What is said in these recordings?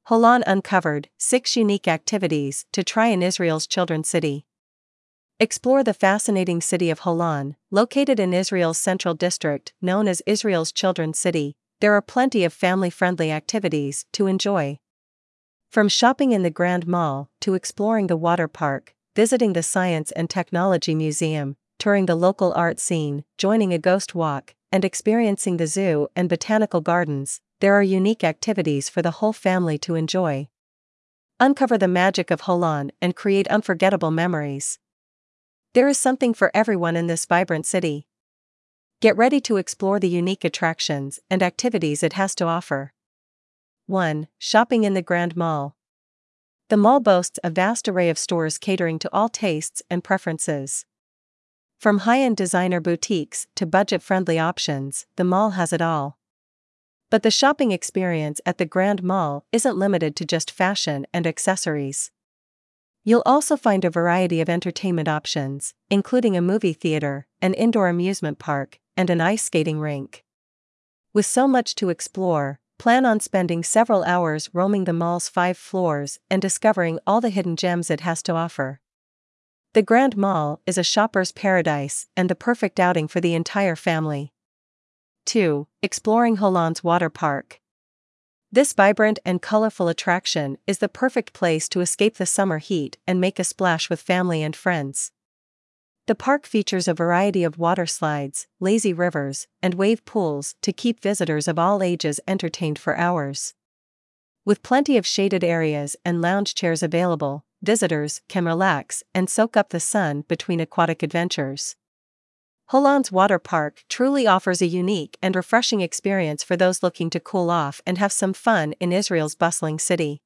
Holon uncovered 6 unique activities to try in Israel's Children's City. Explore the fascinating city of Holon, located in Israel's central district known as Israel's Children's City. There are plenty of family-friendly activities to enjoy. From shopping in the Grand Mall to exploring the water park, visiting the Science and Technology Museum, touring the local art scene, joining a ghost walk, and experiencing the zoo and botanical gardens, there are unique activities for the whole family to enjoy. Uncover the magic of Holon and create unforgettable memories. There is something for everyone in this vibrant city. Get ready to explore the unique attractions and activities it has to offer. 1. Shopping in the Grand Mall. The mall boasts a vast array of stores catering to all tastes and preferences. From high-end designer boutiques to budget-friendly options, the mall has it all. But the shopping experience at the Grand Mall isn't limited to just fashion and accessories. You'll also find a variety of entertainment options, including a movie theater, an indoor amusement park, and an ice skating rink. With so much to explore, plan on spending several hours roaming the mall's 5 floors and discovering all the hidden gems it has to offer. The Grand Mall is a shopper's paradise and the perfect outing for the entire family. 2. Exploring Holon's water park. This vibrant and colorful attraction is the perfect place to escape the summer heat and make a splash with family and friends. The park features a variety of water slides, lazy rivers, and wave pools to keep visitors of all ages entertained for hours. With plenty of shaded areas and lounge chairs available, visitors can relax and soak up the sun between aquatic adventures. Holon's water park truly offers a unique and refreshing experience for those looking to cool off and have some fun in Israel's bustling city.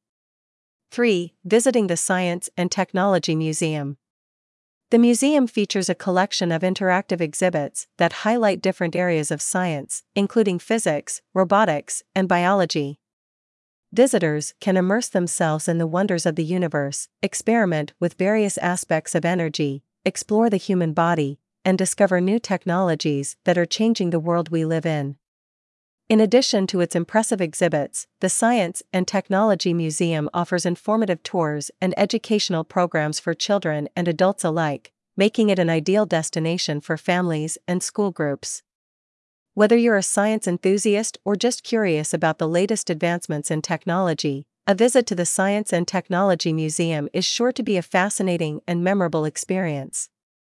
3. Visiting the Science and Technology Museum. The museum features a collection of interactive exhibits that highlight different areas of science, including physics, robotics, and biology. Visitors can immerse themselves in the wonders of the universe, experiment with various aspects of energy, explore the human body, and discover new technologies that are changing the world we live in. In addition to its impressive exhibits, the Science and Technology Museum offers informative tours and educational programs for children and adults alike, making it an ideal destination for families and school groups. Whether you're a science enthusiast or just curious about the latest advancements in technology, a visit to the Science and Technology Museum is sure to be a fascinating and memorable experience.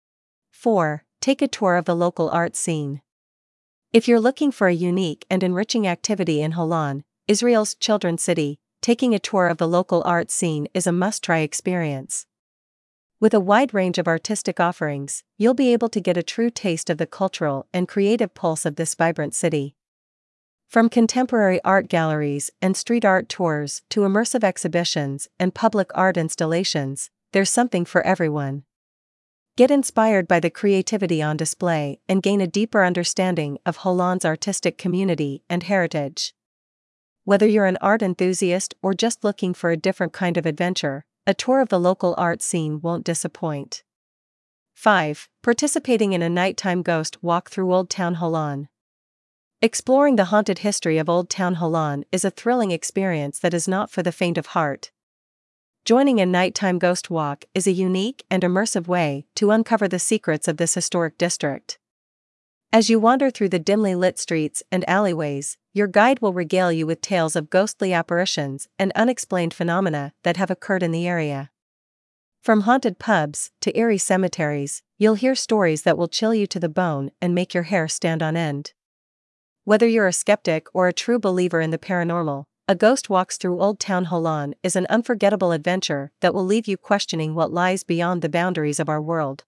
4. Take a tour of the local art scene. If you're looking for a unique and enriching activity in Holon, Israel's Children's City, taking a tour of the local art scene is a must-try experience. With a wide range of artistic offerings, you'll be able to get a true taste of the cultural and creative pulse of this vibrant city. From contemporary art galleries and street art tours to immersive exhibitions and public art installations, there's something for everyone. Get inspired by the creativity on display and gain a deeper understanding of Holon's artistic community and heritage. Whether you're an art enthusiast or just looking for a different kind of adventure, a tour of the local art scene won't disappoint. 5. Participating in a nighttime ghost walk through Old Town Holon. Exploring the haunted history of Old Town Holon is a thrilling experience that is not for the faint of heart. Joining a nighttime ghost walk is a unique and immersive way to uncover the secrets of this historic district. As you wander through the dimly lit streets and alleyways, your guide will regale you with tales of ghostly apparitions and unexplained phenomena that have occurred in the area. From haunted pubs to eerie cemeteries, you'll hear stories that will chill you to the bone and make your hair stand on end. Whether you're a skeptic or a true believer in the paranormal, A Ghost Walks Through Old Town Holon is an unforgettable adventure that will leave you questioning what lies beyond the boundaries of our world.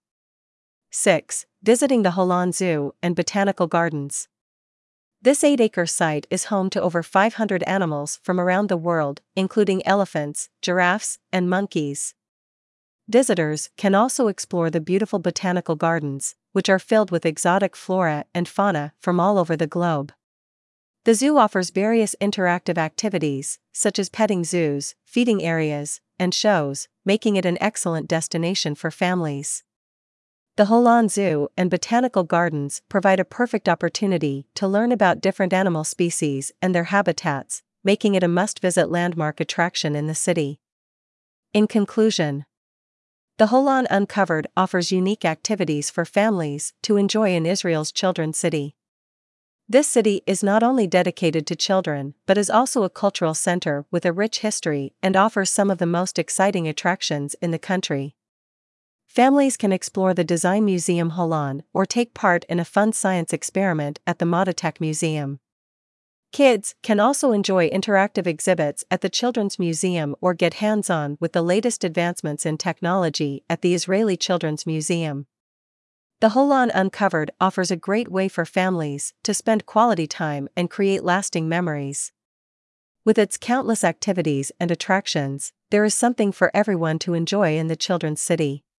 6. Visiting the Holon Zoo and Botanical Gardens. This 8-acre site is home to over 500 animals from around the world, including elephants, giraffes, and monkeys. Visitors can also explore the beautiful botanical gardens, which are filled with exotic flora and fauna from all over the globe. The zoo offers various interactive activities, such as petting zoos, feeding areas, and shows, making it an excellent destination for families. The Holon Zoo and Botanical Gardens provide a perfect opportunity to learn about different animal species and their habitats, making it a must-visit landmark attraction in the city. In conclusion, the Holon Uncovered offers unique activities for families to enjoy in Israel's Children's City. This city is not only dedicated to children but is also a cultural center with a rich history and offers some of the most exciting attractions in the country. Families can explore the Design Museum Holon or take part in a fun science experiment at the Modetech Museum. Kids can also enjoy interactive exhibits at the Children's Museum or get hands-on with the latest advancements in technology at the Israeli Children's Museum. The Holon Uncovered offers a great way for families to spend quality time and create lasting memories. With its countless activities and attractions, there is something for everyone to enjoy in the Children's City.